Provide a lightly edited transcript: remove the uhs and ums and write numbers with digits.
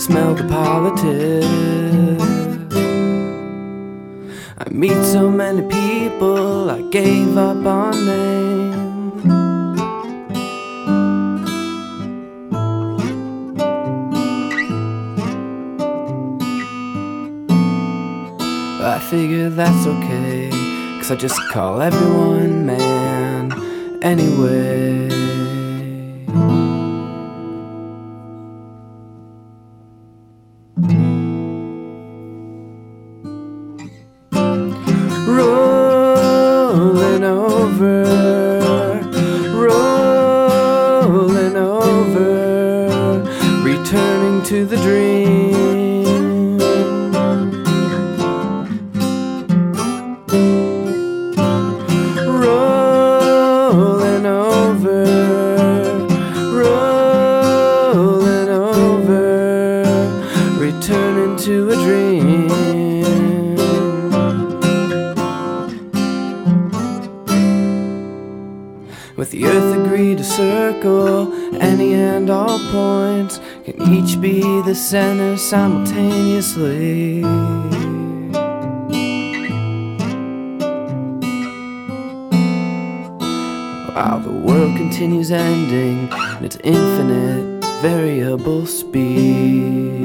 smell the politics. I meet so many people, I gave up on names. I figure that's okay, 'cause I just call everyone man anyway. Rolling over, rolling over, returning to the dream. Rolling over, rolling over, returning to a dream. With the earth agreed to circle, any and all points can each be the center simultaneously. While the world continues ending in its infinite variable speed.